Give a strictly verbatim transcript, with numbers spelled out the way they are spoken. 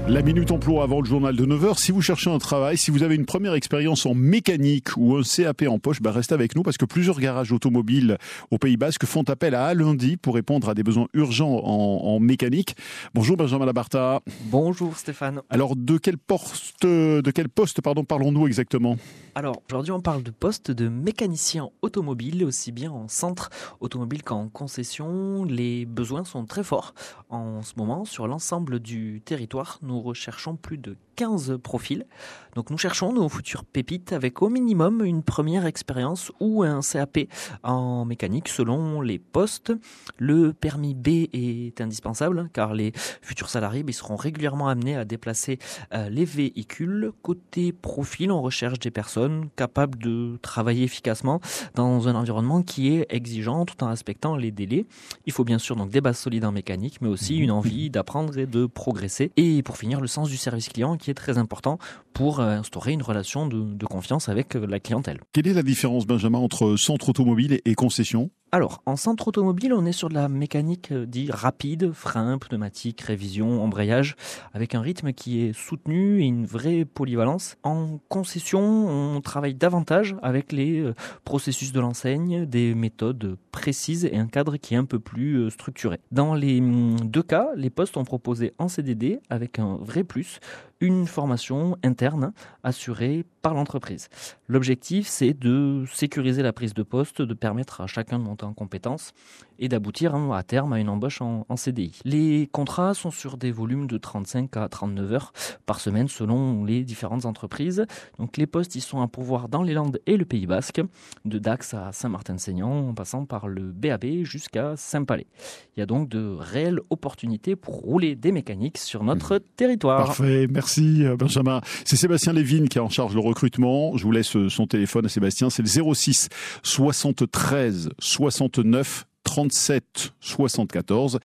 La Minute Emploi avant le journal de neuf heures. Si vous cherchez un travail, si vous avez une première expérience en mécanique ou un C A P en poche, bah restez avec nous parce que plusieurs garages automobiles au Pays Basque font appel à Alundi pour répondre à des besoins urgents en, en mécanique. Bonjour Benjamin Labarta. Bonjour Stéphane. Alors de quel poste, de quel poste pardon, parlons-nous exactement ? Alors aujourd'hui on parle de poste de mécanicien automobile, aussi bien en centre automobile qu'en concession. Les besoins sont très forts en ce moment sur l'ensemble du territoire. Nous recherchons plus de quinze profils. Donc nous cherchons nos futures pépites avec au minimum une première expérience ou un C A P en mécanique selon les postes. Le permis B est indispensable car les futurs salariés ils seront régulièrement amenés à déplacer euh, les véhicules. Côté profil, on recherche des personnes capables de travailler efficacement dans un environnement qui est exigeant tout en respectant les délais. Il faut bien sûr donc des bases solides en mécanique mais aussi une envie d'apprendre et de progresser. Et pour finir, le sens du service client qui est très important pour instaurer une relation de, de confiance avec la clientèle. Quelle est la différence, Benjamin, entre centre automobile et concession ? Alors, en centre automobile, on est sur de la mécanique dit rapide, frein, pneumatique, révision, embrayage, avec un rythme qui est soutenu et une vraie polyvalence. En concession, on travaille davantage avec les processus de l'enseigne, des méthodes précises et un cadre qui est un peu plus structuré. Dans les deux cas, les postes sont proposés en C D D avec un vrai plus, une formation interne assurée par l'entreprise. L'objectif, c'est de sécuriser la prise de poste, de permettre à chacun de monter en compétences et d'aboutir hein, à terme à une embauche en, en C D I. Les contrats sont sur des volumes de trente-cinq à trente-neuf heures par semaine selon les différentes entreprises. Donc les postes, ils sont à pourvoir dans les Landes et le Pays Basque, de Dax à Saint-Martin-de-Seignan, en passant par le B A B jusqu'à Saint-Palais. Il y a donc de réelles opportunités pour rouler des mécaniques sur notre territoire. Parfait, merci Benjamin. C'est Sébastien Lévin qui est en charge le recrutement. Je vous laisse son téléphone à Sébastien, c'est le zéro six soixante-treize soixante-neuf trente-sept soixante-quatorze.